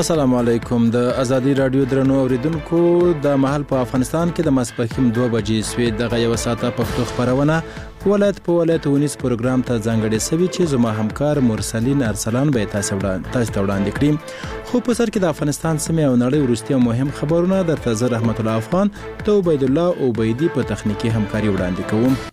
السلام علیکم. د ازادي رادیو درنو اوریدونکو د محل په افغانستان کې د ماسپښین 2 بجې سوي دغه یو ساعته پښتو خبرونه ولایت په ولایت ونیس پروګرام ته ځانګړی سوي چې زما همکار مرسلین ارسلان به تاسو ته وړاندې کړي. خو په سر کې د افغانستان سیمه او نړۍ وروستي مهم خبرونه درته زه رحمت الله افغان ته عبید الله عبیدی په تخنیکی همکاري وړاندې کوم.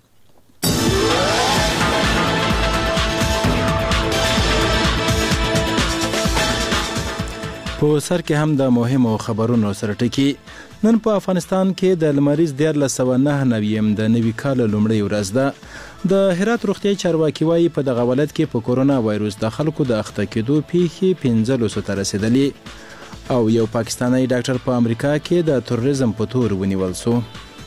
په سر کې هم د مهمو خبرونو سره ټکی. نن په افغانستان کې د لمریز 1499 د نوي کال لومړۍ ورځ ده. د هرات روغتیايي چارواکي وایي په دغه ولایت کې په کورونا وایروس د خلکو د اخته کېدو پیښې 15 ته رسیدلې او یو پاکستانی ډاکټر په امریکا کې د تروریزم په تور ونیول شو.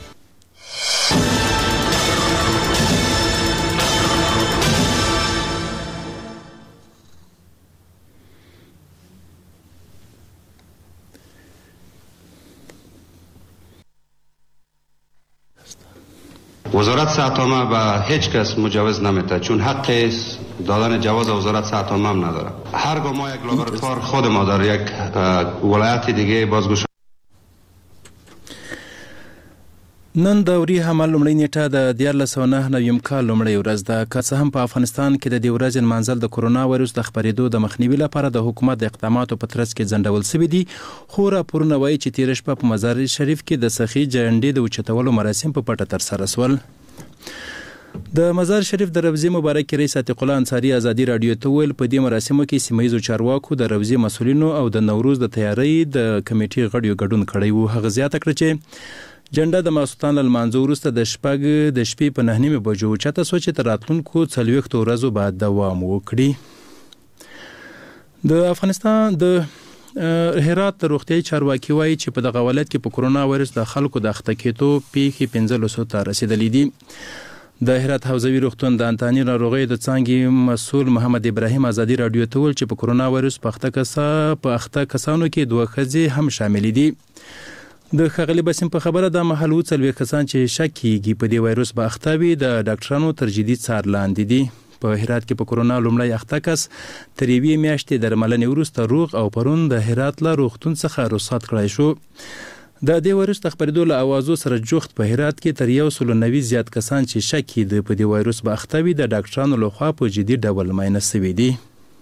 وزارت صحت‌عامه به هیچ کس مجوز نمیده چون حق دادن جواز وزارت صحت‌عامه هم نداره. هرگاه ما یک لابراتوار خود ما در یک ولایت دیگه بازگشا نن د وری حمل لومړی نیټه د 1499 کال لومړی ورځ ده. که څه هم په افغانستان کې د دې ورځې نمانځل د کورونا وایروس د خپرېدو د مخنیوي لپاره د حکومت د اقداماتو په ترڅ کې ځنډول شوي دي، خو راپورونه وایي چې تېره شپه په مزار شریف کې د سخي جنډې د اوچتولو مراسم په پټه ترسره شول. د مزار شریف د روضې مبارک رئیس عتیق الله انصاري ازادي رادیو ته ویل په دې مراسمو کې سیمه ییزو چارواکو د روضې مسؤلینو او د نوروز د تیاری د کمیټې غړیو ګډون کړی و. هغه زیاته کړه چې جنډه د ماسخوتن له لمانځه وروسته د شپې په 9 بجو اوچته شوه چې تر راتلونکو 40 ورځو بعد دوام وکړي. د افغانستان د هرات د روغتیايي چارواکي وایي چې په دغه ولایت کې په کورونا وایرس د خلکو د اخته کېدو پیښې 15 ته رسیدلې دي. د هرات حوزوي روغتون د انتاني ناروغیو د څانګې مسؤل محمد ابراهیم ازادي رادیو ته ویل چې په کورونا وایرس په اخته کسانو کې 2 ښځې هم شامل دي. د ښاغلي باسم په خبره د محل 40 کسان چې شک کیږي په دې وایروس به اخته وي د ډاکټرانو تر جدي څار لاندې دي. په هرات کې په کورونا لومړی اخته کس تر 1 میاشتې درملنې وروسته روغ او پرون د هرات له روغتون څخه رخصت کړای شو. د دې وایروس د خپرېدو له اوازو سره جوخت په هرات کې تر 190 زیات کسان چې شک کیږي په دې وایروس به اخته وي د ډاکټرانو لخوا په جدي ډول معاینه شوي دي.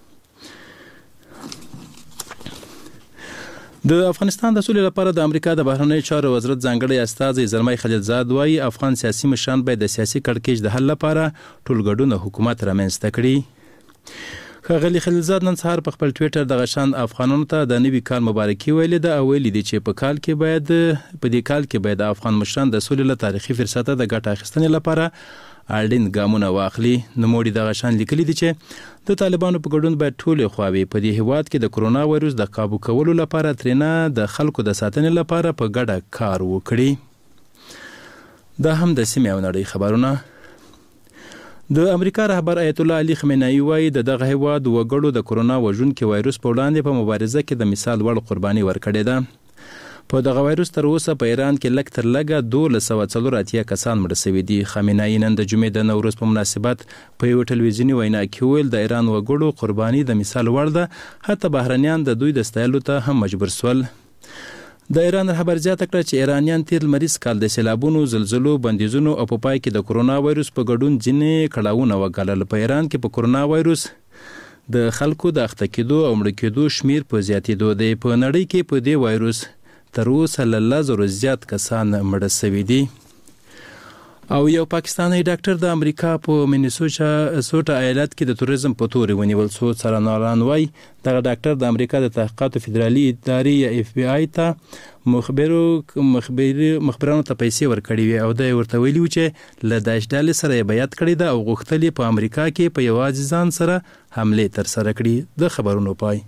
د افغانستان د سولې لپاره د امریکا د بهرنیو چارو وزارت ځانګړی استازی زلمی خلیلزاد وایي افغان سیاسي مشران باید د سیاسي کړکېچ د حل لپاره ټول ګډون حکومت رامنځته کړي. ښاغلي خلیلزاد نن سهار په خپل ټویټر د غشان افغانانو ته د نوي کال مبارکي ویلې ده او ویلي دي چې په دې کال کې باید د افغان مشران د سولې له تاریخي فرصته د ګټه اخیستنې لپاره اړین ګامونه واخلي. نوموړي د غشان لیکلي دي چې د طالبانو په ګډون باید ټولې خواوې په دې هیواد کې د کورونا وایروس د قابو کولو لپاره ترېنه د خلکو د ساتنې لپاره په ګډه کار وکړي. دا هم د سیمې او نړۍ خبرونه. د امریکا رهبر ایت الله علي خمینی وایي دغه هیواد وګړو د کورونا وژونکي وایروس په وړاندې په مبارزه کې د مثال وړ قرباني ورکړې ده. په دغه وایروس تر اوسه په ایران کې لږ تر لږه 1284 کسان مړه شوي دي. خامنه‌ای نن د جمعې د نوروز په مناسبت په یو ټلویزیوني وینا کې ویل د ایران وګړو قرباني د مثال وړ ده، حتی بهرنیان د دوی د ستایلو ته هم مجبور شول. د ایران رهبر زیاته کړه چې ایرانیان تیر لمریز کال د سیلابونو، زلزلو، بندیزونو او په پای کې د کورونا وایروس په ګډون ځینې کړاوونه وګالل. په ایران کې په کورونا وایروس د خلکو د اخته کېدو او مړه کېدو شمیر په زیاتېدو دی. په نړۍ کې په دې وایروس تر اوسه له 1000 زیات کسان مړه شوي دي. او یو پاکستانی ډاکټر د امریکا په مینیسوټا ایالت کې د تروریزم په تور ونیول شو. څارنوالان وایي دغه ډاکټر د امریکا د تحقیقاتو فدرالي ادارې یا FBI ته مخبرانو ته پیسې ورکړې وي او د ورته ویلي و چې له داعش ډلې سره یې بیعت کړی ده او غوښتل یې په امریکا کې په یوازې ځان سره حملې ترسره کړي. د خبرونو پای.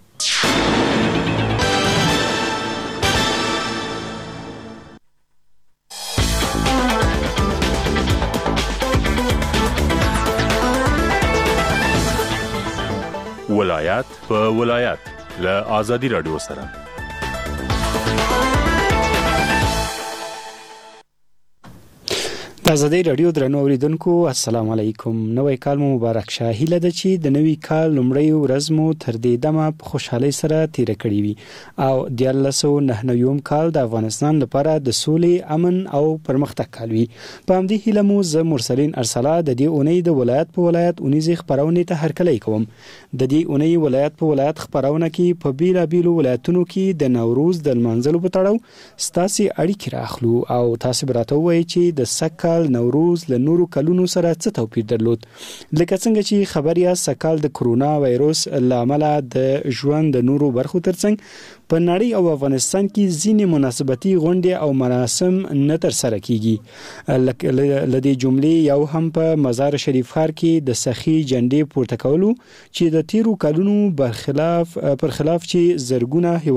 ولایت په ولایت له ازادي رادیو سره. د ازادۍ راډیو درنو اوریدونکو السلام علیکم. نوی کال مو مبارک شه. هیله ده چې د نوي کال لومړی ورځ مو تر دې دمه په خوشحالۍ سره تیر کړی وي او 1999 کال د افغانستان لپاره د سولې، امن او پرمختګ کال وي. په همدې هیله مو زه مرسلین ارسلا د دې اونۍ د ولایت په ولایت اونیزې خبرونه ته هرکلی کوم. د دې اونۍ ولایت په ولایت خبرونه کې په بیلابیلو ولایتونو کې د نوروز د لمانځلو په تړاو ستاسو اړیکې راخلو او تاسو براته وایي چې د سکه نوروز له نورو کلونو سره څه توپیر درلود. لکه څنګه چې خبر یا سکال د کرونا وایروس لامل د ژوند د نورو برخو ترڅنګ په نړۍ او افغانستان کې ځینې مناسبتي غونډې او مراسم نه تر سره کیږي. لدې جملې یو هم په مزار شریف ښار کې د سخی جنډې پورته کولو چې د تیرو کلونو پر خلاف چې زرګونه